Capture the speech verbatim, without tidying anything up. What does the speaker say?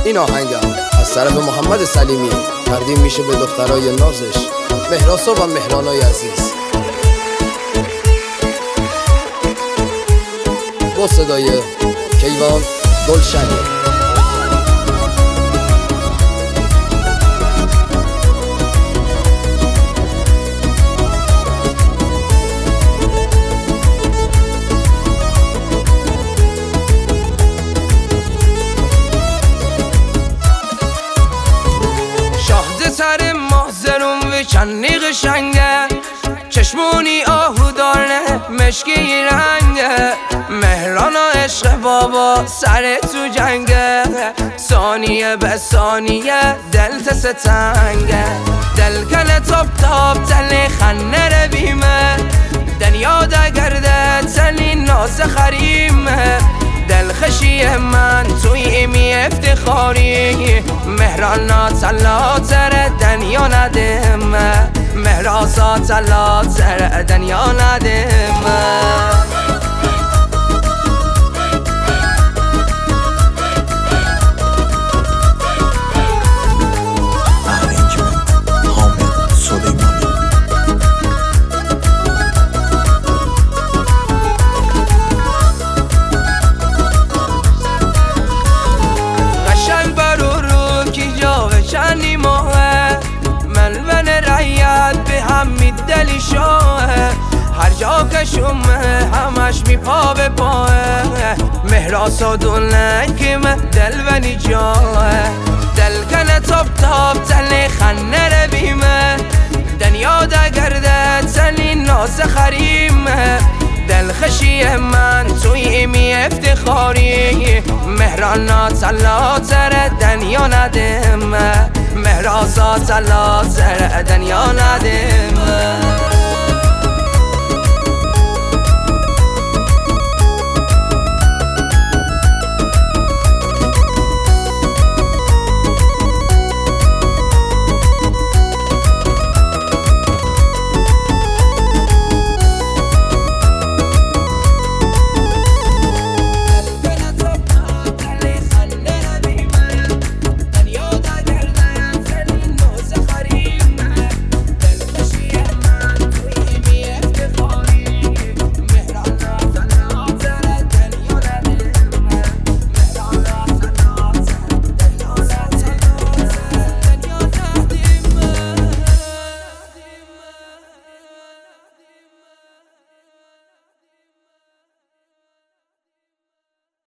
این آهنگم از طرف محمد سلیمی تقدیم میشه به دخترای نازش مهراسا و مهرانای عزیز با صدای کیوان گلشنی. سر محضرون و چنی قشنگه، چشمونی آهودار نه مشکی رنگه، مهران و عشق بابا سر تو جنگه، ثانیه به ثانیه دل تستنگه، دل کنه تاب تاب تلی خنه رویمه، دنیا دا گرده تلی ناز خریمه، دل خشی من توی ایمی افتخاری، مهرانا تلاتر دنیا ندمه، مهراسا تلاتر دنیا ندمه. چنی ماه ملون رعیت به هم میدلی شاه، هر جا که شمه همش میپا به پاه، مهراسا دلنگمه دل ونی جاه، دل کنه تاب تاب تلی خنه رویمه، دنیا دا گرده تلی ناز خریمه، دل خشی من توی ایمی افتخاری، مهرانا تلاتر دنیا ندمه، مهراسا تلاتر دنیا ندمه.